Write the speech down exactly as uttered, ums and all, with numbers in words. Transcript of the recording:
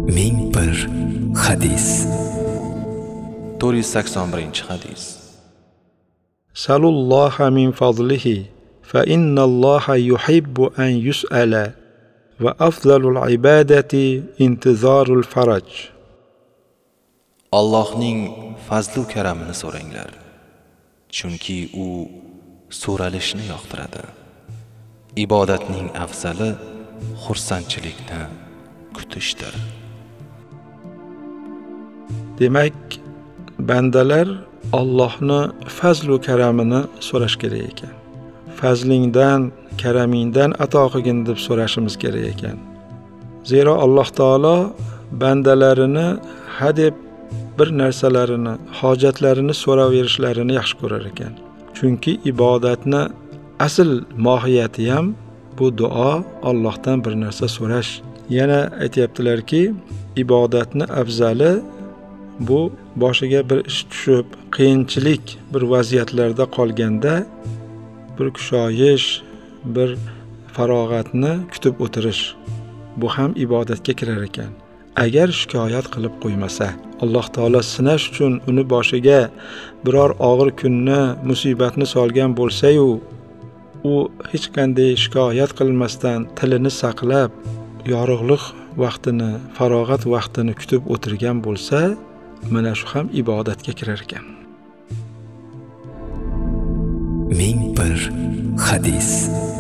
ming bir hadis. to'rt yuz sakson birinchi hadis. Salulloha min fadlihi fa innalloha yuhibbu an yus'ala va afzalul ibadati intizarul faraj. Allohning fazlu karamini so'ranglar, chunki u so'ralishni yoqtiradi. Ibodatning afzali xursandchilikni kutishdir. Demak, bandalar Allohni fazlu karamini so'rash kerak ekan. Fazlingdan, karamingdan ato qilgin deb so'rashimiz kerak ekan. Zero Alloh taolo bandalarini hadeb bir narsalarini, hojatlarini so'raverishlarini yaxshi ko'rar ekan. Chunki ibodatni asl mohiyati ham bu duo, Allohdan bir narsa so'rash. Yana aytayaptilarki, ibodatni afzali bu boshiga bir ish tushib, qiyinchilik bir vaziyatlarda qolganda bir kushoyish, bir farog'atni kutib o'tirish. Bu ham ibodatga kirar ekan. Agar shikoyat qilib qo'ymasa, Alloh taolo sinash uchun uni boshiga biror og'ir kunni, musibatni solgan bo'lsa-yu, u hech qanday shikoyat qilmasdan tilini saqlab, yorug'lik vaqtini, farog'at vaqtini kutib o'tirgan bo'lsa, mana shu ham ibodatga kirar ekan. ming bir hadis.